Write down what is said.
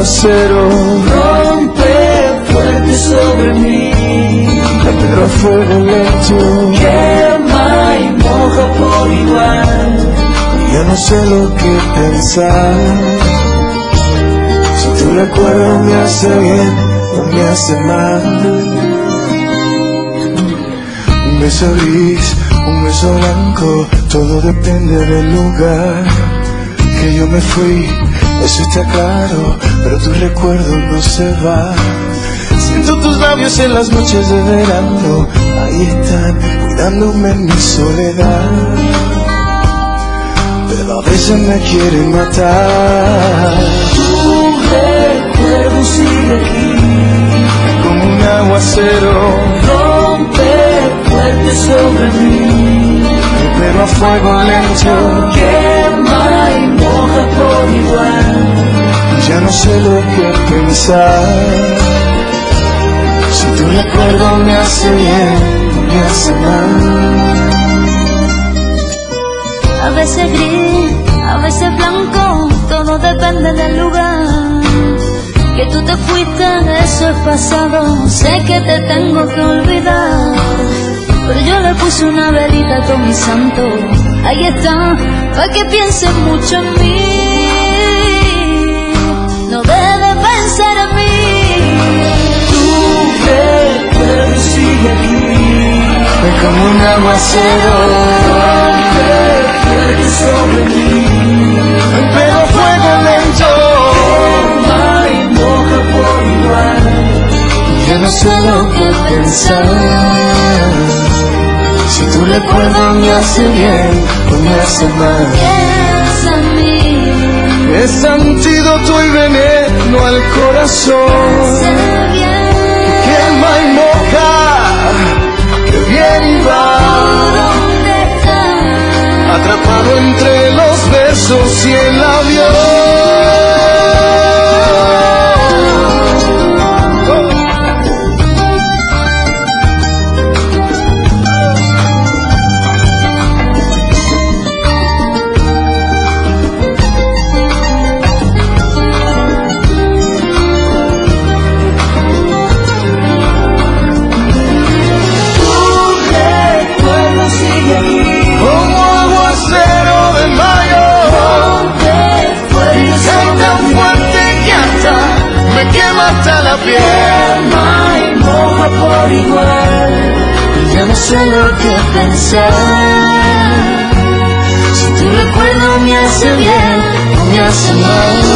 aguacero rompe fuerte sobre mí. La piedra a fuego lento Quema y moja por igual. Ya no sé lo que pensar. Si tu recuerdo me hace bien o me hace mal. Un beso gris, un beso blanco, todo depende del lugar. Que yo me fui, eso está claro, pero tu recuerdo no se va. Siento tus labios en las noches de verano, ahí están, cuidándome en mi soledad. Pero a veces me quieren matar. Tu recuerdo sigue aquí, Como un aguacero rompe fuerte sobre mí. pero a fuego lento. Quema y moja por igual. Ya no sé lo que pensar. Si tu recuerdo me hace bien o me hace mal. A veces gris, a veces blanco, todo depende del lugar. Que tú te fuiste, eso es pasado, sé que te tengo que olvidar. Pero yo le puse una velita con mi santo, ahí está, para que pienses mucho en mí. No debes pensar en mí. Tu recuerdo sigue aquí, Es como un aguacero fuerte sobre mí. pero a fuego lento. Quema y moja por igual. Ya no sé lo que pensar. Si tu recuerdo me hace bien o me hace mal. Piensa en mí, Es antídoto y veneno al corazón. sé bien Quema y moja, que bien va. dónde estás. Atrapado entre los besos y el avión. Como aguacero de mayo, es tan fuerte que hasta me quema hasta la piel. Quema y moja por igual. Ya no sé lo que pensar. Si tu recuerdo me hace bien o me hace mal.